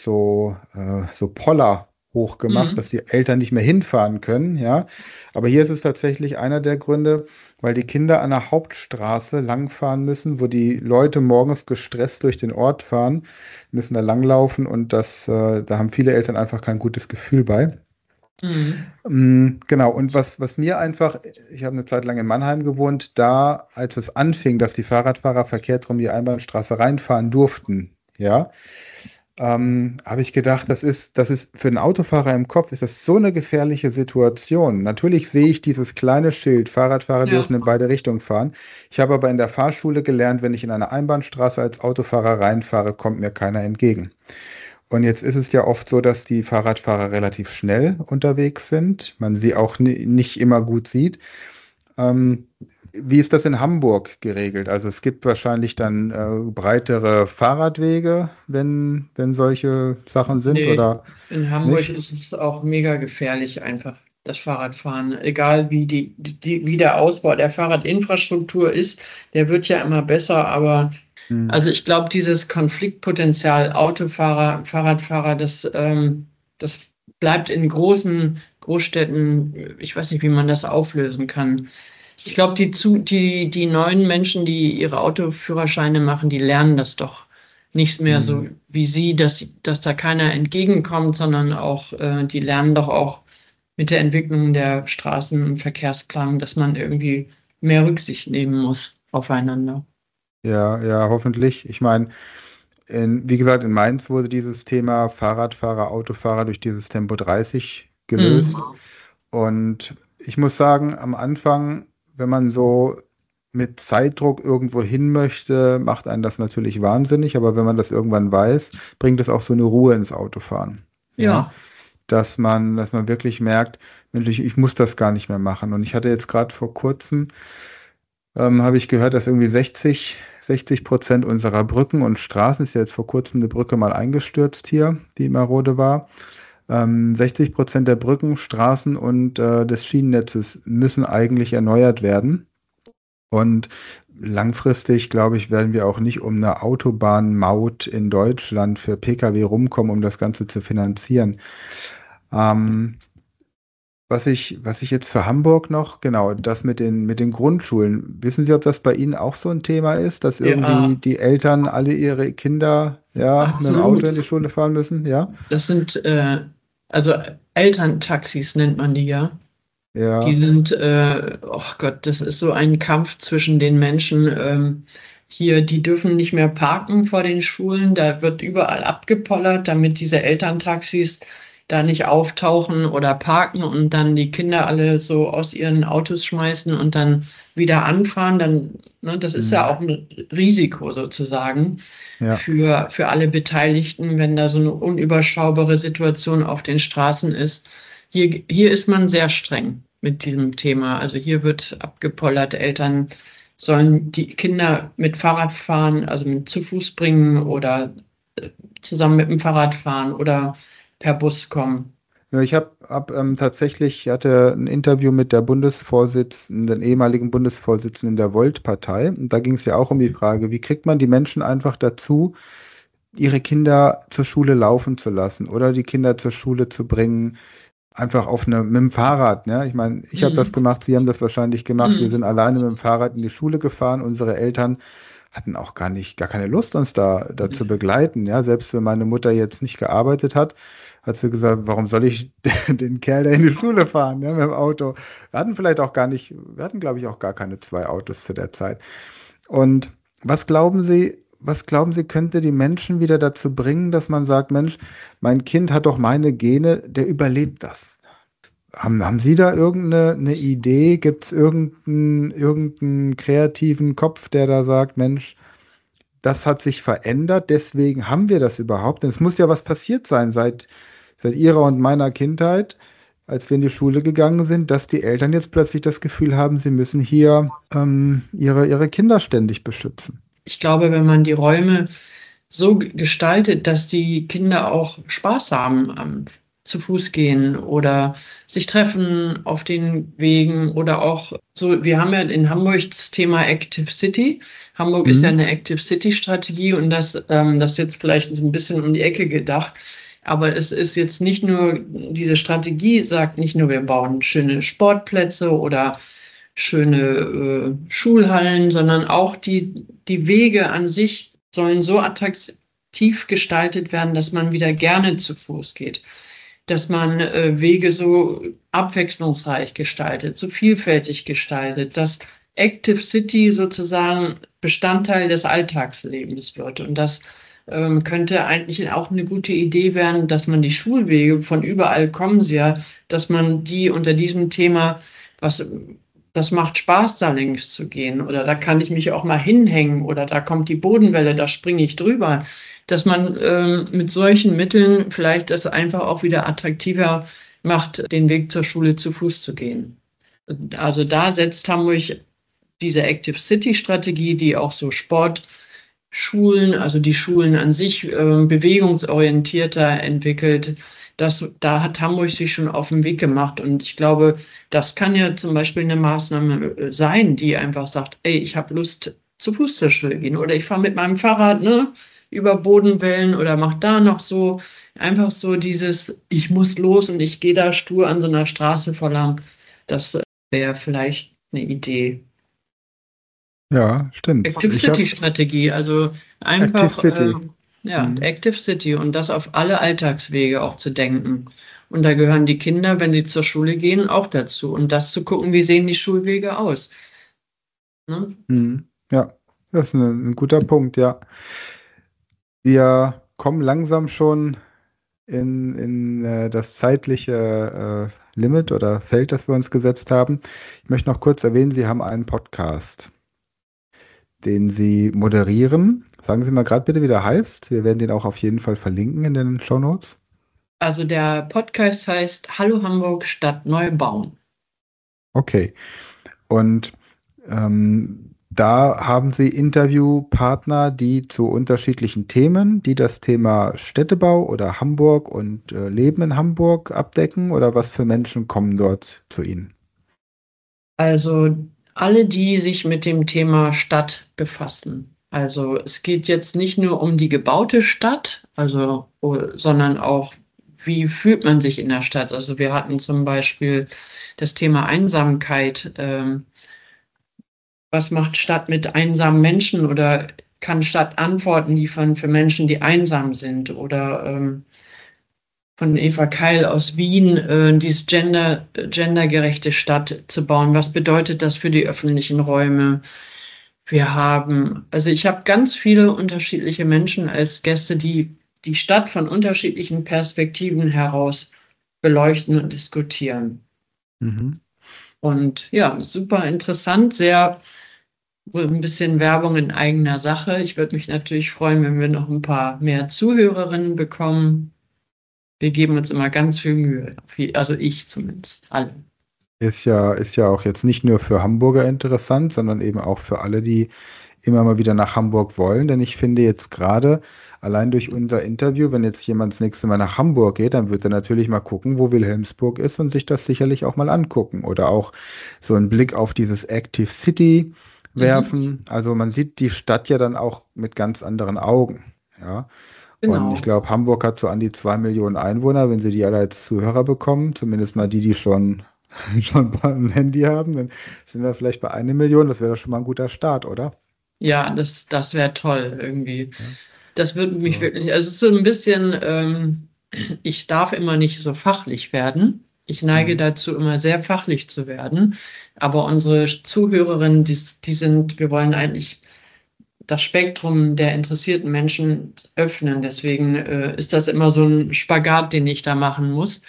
[SPEAKER 2] so Poller hochgemacht, dass
[SPEAKER 1] Mhm.
[SPEAKER 2] die Eltern nicht mehr hinfahren können, ja. Aber hier ist es tatsächlich einer der Gründe, weil die Kinder an der Hauptstraße langfahren müssen, wo die Leute morgens gestresst durch den Ort fahren, müssen da langlaufen und da haben viele Eltern einfach kein gutes Gefühl bei.
[SPEAKER 1] Mhm.
[SPEAKER 2] Genau, und was mir einfach, ich habe eine Zeit lang in Mannheim gewohnt, da, als es anfing, dass die Fahrradfahrer verkehrt rum die Einbahnstraße reinfahren durften, ja, habe ich gedacht, das ist für einen Autofahrer im Kopf, ist das so eine gefährliche Situation. Natürlich sehe ich dieses kleine Schild, Fahrradfahrer
[SPEAKER 1] Ja.
[SPEAKER 2] dürfen in beide Richtungen fahren. Ich habe aber in der Fahrschule gelernt, wenn ich in eine Einbahnstraße als Autofahrer reinfahre, kommt mir keiner entgegen. Und jetzt ist es ja oft so, dass die Fahrradfahrer relativ schnell unterwegs sind, man sie auch nicht immer gut sieht. Ähm, Wie ist das in Hamburg geregelt? Also es gibt wahrscheinlich dann breitere Fahrradwege, wenn solche Sachen sind,
[SPEAKER 1] Nee,
[SPEAKER 2] oder
[SPEAKER 1] in Hamburg
[SPEAKER 2] nicht?
[SPEAKER 1] ist es auch mega gefährlich einfach, das Fahrradfahren. Egal wie der Ausbau der Fahrradinfrastruktur ist, der wird ja immer besser, aber
[SPEAKER 2] Hm.
[SPEAKER 1] also ich glaube, dieses Konfliktpotenzial Autofahrer, Fahrradfahrer, das bleibt in großen Großstädten, ich weiß nicht, wie man das auflösen kann. Ich glaube, die neuen Menschen, die ihre Autoführerscheine machen, die lernen das doch nicht mehr
[SPEAKER 2] Hm.
[SPEAKER 1] so wie sie, dass da keiner entgegenkommt, sondern auch, die lernen doch auch mit der Entwicklung der Straßen- und Verkehrsplanung, dass man irgendwie mehr Rücksicht nehmen muss aufeinander.
[SPEAKER 2] Ja, ja, hoffentlich. Ich meine, wie gesagt, in Mainz wurde dieses Thema Fahrradfahrer, Autofahrer durch dieses Tempo 30 gelöst.
[SPEAKER 1] Mhm.
[SPEAKER 2] Und ich muss sagen, am Anfang, wenn man so mit Zeitdruck irgendwo hin möchte, macht einen das natürlich wahnsinnig. Aber wenn man das irgendwann weiß, bringt es auch so eine Ruhe ins Autofahren. Ja,
[SPEAKER 1] Ja.
[SPEAKER 2] dass man wirklich merkt, Mensch, ich muss das gar nicht mehr machen. Und ich hatte jetzt gerade vor kurzem, habe ich gehört, dass irgendwie 60% unserer Brücken und Straßen, ist ja jetzt vor kurzem eine Brücke mal eingestürzt hier, die marode war. 60% der Brücken, Straßen und des Schienennetzes müssen eigentlich erneuert werden. Und langfristig, glaube ich, werden wir auch nicht um eine Autobahnmaut in Deutschland für Pkw rumkommen, um das Ganze zu finanzieren. Ähm, was ich jetzt für Hamburg noch, genau, das mit den Grundschulen. Wissen Sie, ob das bei Ihnen auch so ein Thema ist, dass irgendwie
[SPEAKER 1] Ja,
[SPEAKER 2] die Eltern alle ihre Kinder ja mit dem Auto
[SPEAKER 1] absolut.
[SPEAKER 2] in die Schule fahren müssen? Ja,
[SPEAKER 1] Das sind also Elterntaxis nennt man die ja. Die
[SPEAKER 2] ja.
[SPEAKER 1] sind, oh Gott, das ist so ein Kampf zwischen den Menschen. Hier, die dürfen nicht mehr parken vor den Schulen. Da wird überall abgepollert, damit diese Elterntaxis da nicht auftauchen oder parken und dann die Kinder alle so aus ihren Autos schmeißen und dann wieder anfahren. Dann, ne, das ist ja
[SPEAKER 2] Hm.
[SPEAKER 1] auch ein Risiko sozusagen
[SPEAKER 2] Ja.
[SPEAKER 1] für alle Beteiligten, wenn da so eine unüberschaubare Situation auf den Straßen ist. Hier ist man sehr streng mit diesem Thema. Also hier wird abgepollert, Eltern sollen die Kinder mit Fahrrad fahren, also mit zu Fuß bringen oder zusammen mit dem Fahrrad fahren oder per Bus kommen.
[SPEAKER 2] Ja, ich hatte ein Interview mit der Bundesvorsitzenden, ehemaligen Bundesvorsitzenden der Volt-Partei. Und da ging es ja auch um die Frage, wie kriegt man die Menschen einfach dazu, ihre Kinder zur Schule laufen zu lassen oder die Kinder zur Schule zu bringen, einfach mit dem Fahrrad. Ne? Ich meine, ich habe das
[SPEAKER 1] Mhm.
[SPEAKER 2] gemacht, Sie haben das wahrscheinlich gemacht. Wir sind
[SPEAKER 1] Mhm.
[SPEAKER 2] alleine mit dem Fahrrad in die Schule gefahren. Unsere Eltern hatten auch gar keine Lust, uns da zu begleiten. Ja, selbst wenn meine Mutter jetzt nicht gearbeitet hat, hat sie gesagt, warum soll ich den Kerl da in die Schule fahren, ja, mit dem Auto? Wir hatten, glaube ich, auch gar keine zwei Autos zu der Zeit. Und was glauben Sie, könnte die Menschen wieder dazu bringen, dass man sagt, Mensch, mein Kind hat doch meine Gene, der überlebt das. Haben Sie da irgendeine Idee? Gibt es irgendeinen kreativen Kopf, der da sagt, Mensch, das hat sich verändert, deswegen haben wir das überhaupt? Denn es muss ja was passiert sein seit Ihrer und meiner Kindheit. als wir in die Schule gegangen sind, dass die Eltern jetzt plötzlich das Gefühl haben, sie müssen hier ihre Kinder ständig beschützen.
[SPEAKER 1] Ich glaube, wenn man die Räume so gestaltet, dass die Kinder auch Spaß haben am zu Fuß gehen oder sich treffen auf den Wegen oder auch so, wir haben ja in Hamburg das Thema Active City. Hamburg ist ja eine Active City Strategie und das ist jetzt vielleicht so ein bisschen um die Ecke gedacht. Aber es ist jetzt nicht nur, diese Strategie sagt nicht nur, wir bauen schöne Sportplätze oder schöne Schulhallen, sondern auch die Wege an sich sollen so attraktiv gestaltet werden, dass man wieder gerne zu Fuß geht, dass man Wege so abwechslungsreich gestaltet, so vielfältig gestaltet, dass Active City sozusagen Bestandteil des Alltagslebens wird. Und das könnte eigentlich auch eine gute Idee werden, dass man die Schulwege, von überall kommen sie ja, dass man die unter diesem Thema, das macht Spaß, da längs zu gehen oder da kann ich mich auch mal hinhängen oder da kommt die Bodenwelle, da springe ich drüber, dass man mit solchen Mitteln vielleicht das einfach auch wieder attraktiver macht, den Weg zur Schule zu Fuß zu gehen. Also da setzt Hamburg diese Active City Strategie, die auch so Sportschulen, also die Schulen an sich bewegungsorientierter entwickelt. Da hat Hamburg sich schon auf den Weg gemacht und ich glaube, das kann ja zum Beispiel eine Maßnahme sein, die einfach sagt, ey, ich habe Lust zu Fuß zur Schule gehen oder ich fahre mit meinem Fahrrad über Bodenwellen oder mache da noch so, einfach so dieses, ich muss los und ich gehe da stur an so einer Straße vorbei. Das wäre vielleicht eine Idee.
[SPEAKER 2] Ja, stimmt.
[SPEAKER 1] Active City Strategie, also einfach
[SPEAKER 2] Active City.
[SPEAKER 1] Active City und das auf alle Alltagswege auch zu denken. Und da gehören die Kinder, wenn sie zur Schule gehen, auch dazu. Und das zu gucken, wie sehen die Schulwege aus. Ne?
[SPEAKER 2] Ja, das ist ein guter Punkt, ja. Wir kommen langsam schon in das zeitliche Limit oder Feld, das wir uns gesetzt haben. Ich möchte noch kurz erwähnen, Sie haben einen Podcast, den Sie moderieren. Sagen Sie mal gerade bitte, wie der heißt. Wir werden den auch auf jeden Fall verlinken in den Shownotes.
[SPEAKER 1] Also der Podcast heißt Hallo Hamburg Stadt neu bauen.
[SPEAKER 2] Okay. Und da haben Sie Interviewpartner, die zu unterschiedlichen Themen, die das Thema Städtebau oder Hamburg und Leben in Hamburg abdecken, oder was für Menschen kommen dort zu Ihnen?
[SPEAKER 1] Also alle, die sich mit dem Thema Stadt befassen. Also es geht jetzt nicht nur um die gebaute Stadt, sondern auch, wie fühlt man sich in der Stadt? Also wir hatten zum Beispiel das Thema Einsamkeit. Was macht Stadt mit einsamen Menschen oder kann Stadt Antworten liefern für Menschen, die einsam sind? Oder von Eva Keil aus Wien, dieses gendergerechte Stadt zu bauen. Was bedeutet das für die öffentlichen Räume? Ich habe ganz viele unterschiedliche Menschen als Gäste, die die Stadt von unterschiedlichen Perspektiven heraus beleuchten und diskutieren. Und ja, super interessant, ein bisschen Werbung in eigener Sache. Ich würde mich natürlich freuen, wenn wir noch ein paar mehr Zuhörerinnen bekommen. Wir geben uns immer ganz viel Mühe, also ich zumindest, alle.
[SPEAKER 2] Ist ja auch jetzt nicht nur für Hamburger interessant, sondern eben auch für alle, die immer mal wieder nach Hamburg wollen. Denn ich finde jetzt gerade, allein durch unser Interview, wenn jetzt jemand das nächste Mal nach Hamburg geht, dann wird er natürlich mal gucken, wo Wilhelmsburg ist und sich das sicherlich auch mal angucken. Oder auch so einen Blick auf dieses Active City werfen. Also man sieht die Stadt ja dann auch mit ganz anderen Augen. Ja.
[SPEAKER 1] Genau.
[SPEAKER 2] Und ich glaube, Hamburg hat so an die 2 Millionen Einwohner. Wenn sie die alle als Zuhörer bekommen, zumindest mal die schon ein Handy haben, dann sind wir vielleicht bei 1 Million. Das wäre doch schon mal ein guter Start, oder?
[SPEAKER 1] Ja, das wäre toll irgendwie. Ja. Das würde mich wirklich, also es ist so ein bisschen, ich darf immer nicht so fachlich werden. Ich neige dazu, immer sehr fachlich zu werden. Aber unsere Zuhörerinnen, wir wollen eigentlich das Spektrum der interessierten Menschen öffnen. Deswegen ist das immer so ein Spagat, den ich da machen muss.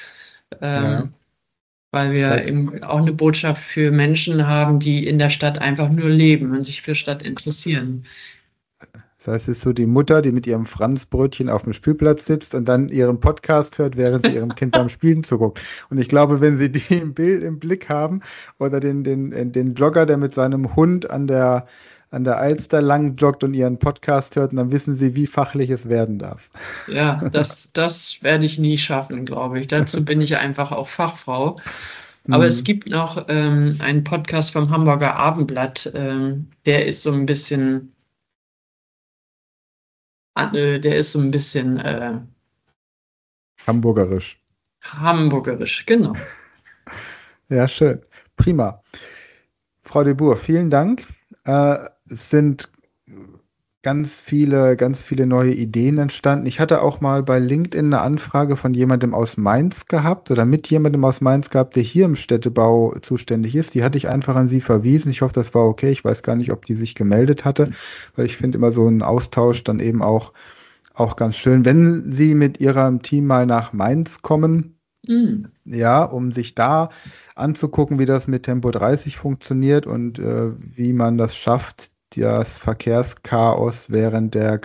[SPEAKER 1] Weil wir eben auch eine Botschaft für Menschen haben, die in der Stadt einfach nur leben und sich für Stadt interessieren.
[SPEAKER 2] Das heißt, es ist so die Mutter, die mit ihrem Franzbrötchen auf dem Spielplatz sitzt und dann ihren Podcast hört, während sie ihrem Kind beim Spielen zuguckt. Und ich glaube, wenn Sie die im Blick haben oder den Jogger, der mit seinem Hund an der Alster lang joggt und ihren Podcast hört, dann wissen Sie, wie fachlich es werden darf.
[SPEAKER 1] Ja, das werde ich nie schaffen, glaube ich. Dazu bin ich einfach auch Fachfrau. Aber es gibt noch einen Podcast vom Hamburger Abendblatt, der ist so ein bisschen
[SPEAKER 2] Hamburgerisch.
[SPEAKER 1] hamburgerisch, genau.
[SPEAKER 2] Ja, schön. Prima. Frau de Boer, vielen Dank. Es sind ganz viele neue Ideen entstanden. Ich hatte auch mal bei LinkedIn eine Anfrage von jemandem aus Mainz gehabt oder mit jemandem aus Mainz gehabt, der hier im Städtebau zuständig ist. Die hatte ich einfach an Sie verwiesen. Ich hoffe, das war okay. Ich weiß gar nicht, ob die sich gemeldet hatte, weil ich finde immer so einen Austausch dann eben auch ganz schön. Wenn Sie mit Ihrem Team mal nach Mainz kommen, ja, um sich da anzugucken, wie das mit Tempo 30 funktioniert und wie man das schafft, das Verkehrschaos während der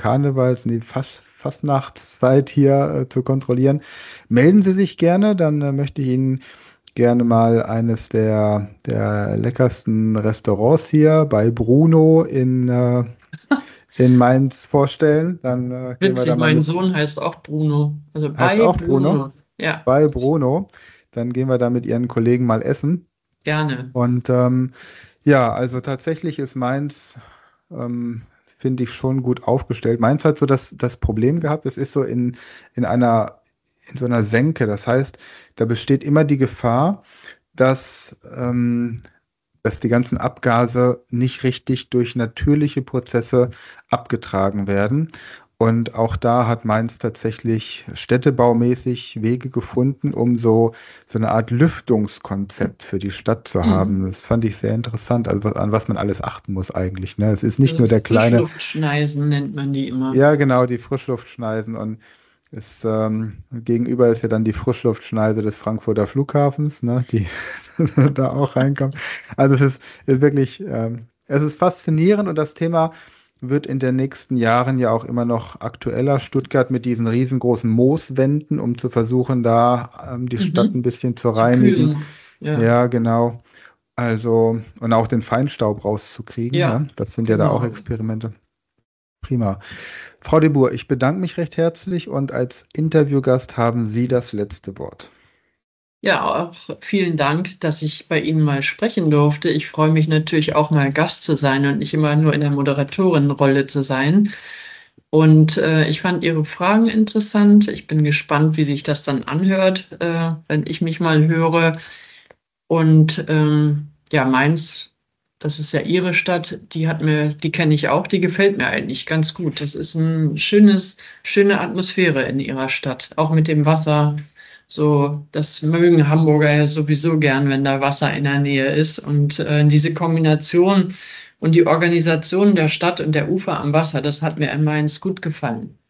[SPEAKER 2] Fastnachtszeit hier zu kontrollieren. Melden Sie sich gerne, dann möchte ich Ihnen gerne mal eines der leckersten Restaurants hier bei Bruno in Mainz vorstellen. Dann gehen wir
[SPEAKER 1] Witzig,
[SPEAKER 2] da mal
[SPEAKER 1] mein Sohn heißt auch Bruno. Also
[SPEAKER 2] Heißt
[SPEAKER 1] bei
[SPEAKER 2] auch Bruno?
[SPEAKER 1] Ja,
[SPEAKER 2] Bei Bruno. Dann gehen wir da mit Ihren Kollegen mal essen.
[SPEAKER 1] gerne.
[SPEAKER 2] Und ja, also tatsächlich ist Mainz, finde ich, schon gut aufgestellt. Mainz hat so das Problem gehabt, es ist so in so einer Senke. Das heißt, da besteht immer die Gefahr, dass die ganzen Abgase nicht richtig durch natürliche Prozesse abgetragen werden. Und auch da hat Mainz tatsächlich städtebaumäßig Wege gefunden, um so eine Art Lüftungskonzept für die Stadt zu haben. Das fand ich sehr interessant, also an was man alles achten muss eigentlich. Ne? Es ist nicht nur der kleine.
[SPEAKER 1] Frischluftschneisen nennt man die immer.
[SPEAKER 2] Ja, genau, die Frischluftschneisen. Und gegenüber ist ja dann die Frischluftschneise des Frankfurter Flughafens, ne, die da auch reinkommt. Also es ist wirklich, es ist faszinierend und das Thema wird in den nächsten Jahren ja auch immer noch aktueller. Stuttgart mit diesen riesengroßen Mooswänden, um zu versuchen, da die Stadt ein bisschen zu reinigen.
[SPEAKER 1] kühlen. Ja.
[SPEAKER 2] Ja, genau. Also, und auch den Feinstaub rauszukriegen.
[SPEAKER 1] Ja,
[SPEAKER 2] Ne? Das sind ja da auch
[SPEAKER 1] genau.
[SPEAKER 2] Experimente. Prima. Frau de Boer, ich bedanke mich recht herzlich und als Interviewgast haben Sie das letzte Wort.
[SPEAKER 1] Ja, auch vielen Dank, dass ich bei Ihnen mal sprechen durfte. Ich freue mich natürlich auch mal Gast zu sein und nicht immer nur in der Moderatorenrolle zu sein. Und ich fand Ihre Fragen interessant. Ich bin gespannt, wie sich das dann anhört, wenn ich mich mal höre. Und ja, Mainz, das ist ja Ihre Stadt, die kenne ich auch, die gefällt mir eigentlich ganz gut. Das ist eine schöne Atmosphäre in Ihrer Stadt, auch mit dem Wasser. So, das mögen Hamburger ja sowieso gern, wenn da Wasser in der Nähe ist. Und diese Kombination und die Organisation der Stadt und der Ufer am Wasser, das hat mir in Mainz gut gefallen.